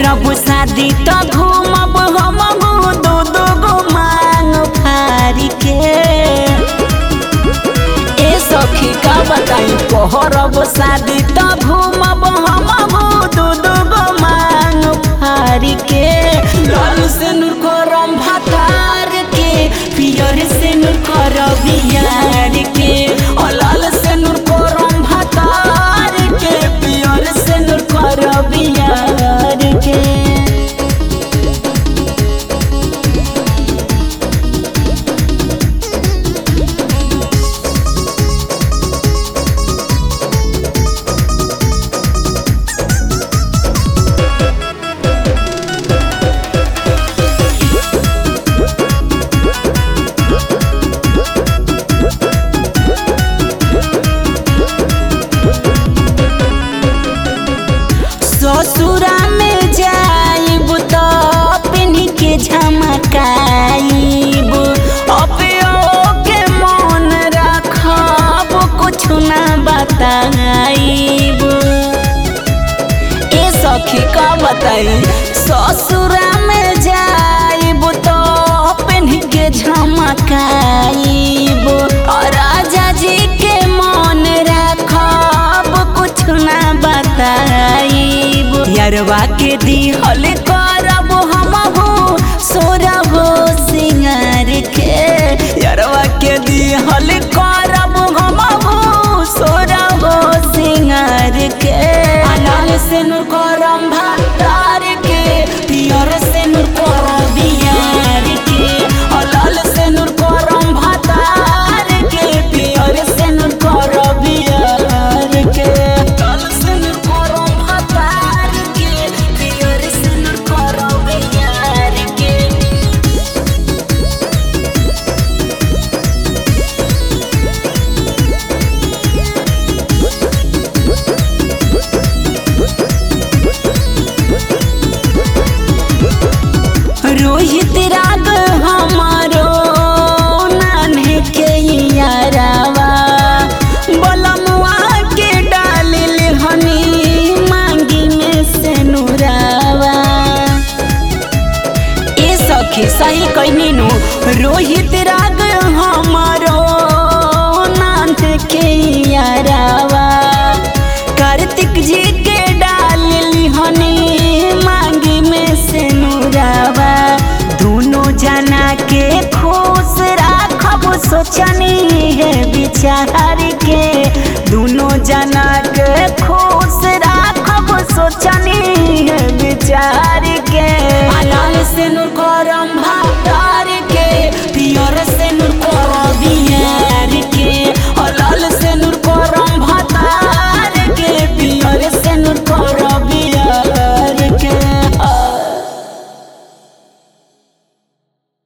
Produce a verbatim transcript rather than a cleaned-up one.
करब शादी तो घूमब हम दो दो गो मांग फारी के। ए सखी का बताई करब शादी तो घूमब हम दो दो गो मांग फारी के। लाल से नूर करम भातार के पियर से नूर करब यार के। ओ लाल से नूर करम भातार के पियर से नूर करब यार के। ससुरा में जाइब तो पिन्ही के झमकाइब। अपियो के मन रखब कुछ ना बताइब। ए सखी का बताई ससुरा में जाइब तो पिन्ही के झमकाइब। और राजा जी के मन रखब कुछ ना बताइब। यरवा के दिहल करब हमहू सोरहो सिंगार के। यरवा के दिहल करब हमहू सोरहो सिंगार के। लाल से नूर करम भातार के पियर से नूर करब यार के। लाल से नूर करम भातार के पियर से नूर करब यार के। लाल से नूर करम भातार के पियर से नूर करब यार के। रोहित राग हमारो नान्हे के यारावा। बलमुआ के डालिल हनी मांगी में से नूरावा। ए सखी सही कहनी नु रोहित राग हमारो नान्हे के यारावा। कार्तिक जी के डालिल हनी मांगी में से नूरावा। दोनों जना के खुश राखब सोचनी है विचार के। दोनों जना के खुश राखब सोचनी है विचार के। लाल से नूर करम